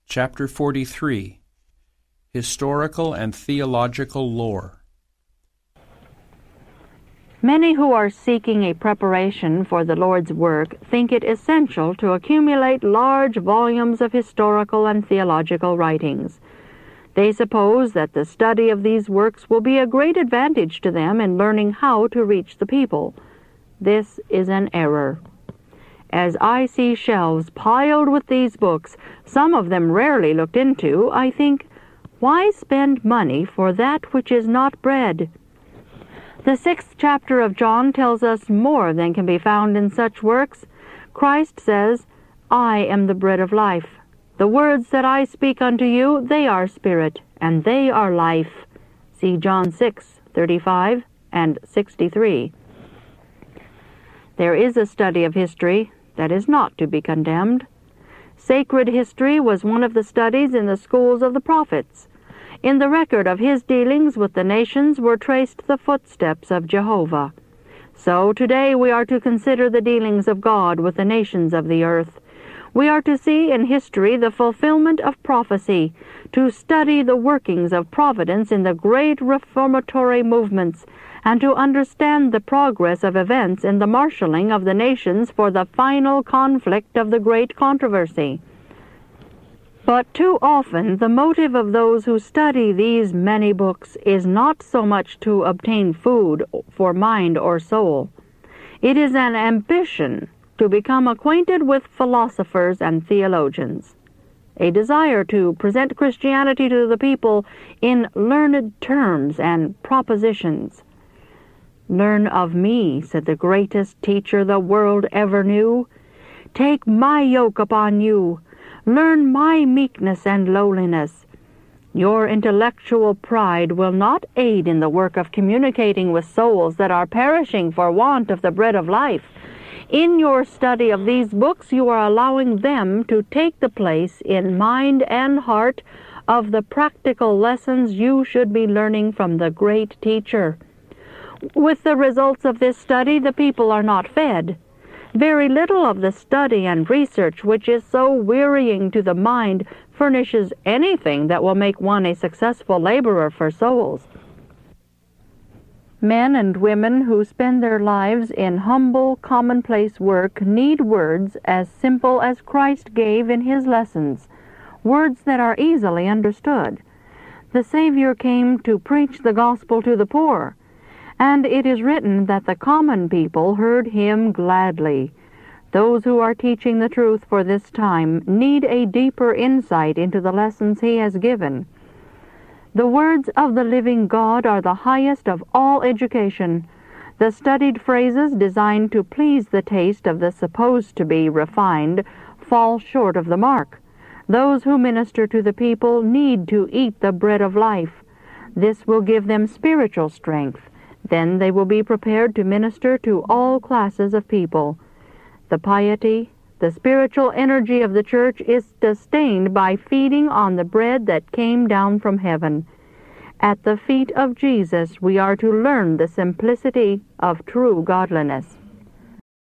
Chapter 43. Historical and Theological Lore. Many who are seeking a preparation for the Lord's work think it essential to accumulate large volumes of historical and theological writings. They suppose that the study of these works will be a great advantage to them in learning how to reach the people. This is an error. As I see shelves piled with these books, some of them rarely looked into, I think, why spend money for that which is not bread? The 6th chapter of John tells us more than can be found in such works. Christ says, I am the bread of life. The words that I speak unto you, they are spirit, and they are life. See John 6:35 and 63. There is a study of history that is not to be condemned. Sacred history was one of the studies in the schools of the prophets. In the record of his dealings with the nations were traced the footsteps of Jehovah. So today we are to consider the dealings of God with the nations of the earth. We are to see in history the fulfillment of prophecy, to study the workings of providence in the great reformatory movements, and to understand the progress of events in the marshaling of the nations for the final conflict of the great controversy. But too often the motive of those who study these many books is not so much to obtain food for mind or soul. It is an ambition to become acquainted with philosophers and theologians, a desire to present Christianity to the people in learned terms and propositions. Learn of me, said the greatest teacher the world ever knew. Take my yoke upon you. Learn my meekness and lowliness. Your intellectual pride will not aid in the work of communicating with souls that are perishing for want of the bread of life. In your study of these books, you are allowing them to take the place in mind and heart of the practical lessons you should be learning from the great teacher. With the results of this study, the people are not fed. Very little of the study and research which is so wearying to the mind furnishes anything that will make one a successful laborer for souls. Men and women who spend their lives in humble, commonplace work need words as simple as Christ gave in his lessons, words that are easily understood. The Savior came to preach the gospel to the poor, and it is written that the common people heard him gladly. Those who are teaching the truth for this time need a deeper insight into the lessons he has given. The words of the living God are the highest of all education. The studied phrases designed to please the taste of the supposed to be refined fall short of the mark. Those who minister to the people need to eat the bread of life. This will give them spiritual strength. Then they will be prepared to minister to all classes of people. The piety, the spiritual energy of the church is sustained by feeding on the bread that came down from heaven. At the feet of Jesus we are to learn the simplicity of true godliness.